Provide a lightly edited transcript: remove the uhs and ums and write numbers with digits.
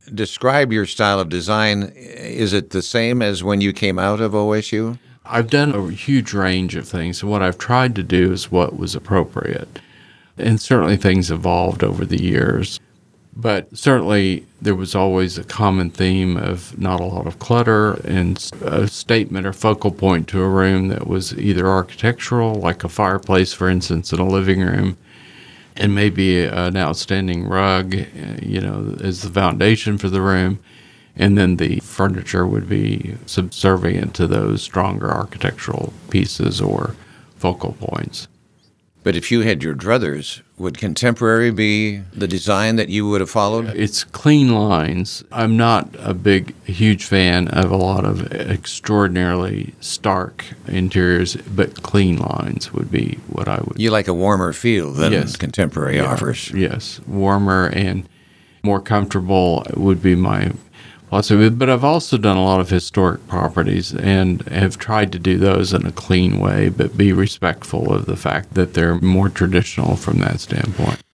describe your style of design. Is it the same as when you came out of OSU? I've done a huge range of things, and what I've tried to do is what was appropriate. And certainly things evolved over the years. But certainly there was always a common theme of not a lot of clutter and a statement or focal point to a room that was either architectural, like a fireplace, for instance, in a living room, and maybe an outstanding rug, as the foundation for the room. And then the furniture would be subservient to those stronger architectural pieces or focal points. But if you had your druthers, would contemporary be the design that you would have followed? It's clean lines. I'm not a huge fan of a lot of extraordinarily stark interiors, but clean lines would be what I would. You like a warmer feel than Yes. contemporary offers? Yes, warmer and more comfortable would be my philosophy. But I've also done a lot of historic properties and have tried to do those in a clean way, but be respectful of the fact that they're more traditional from that standpoint.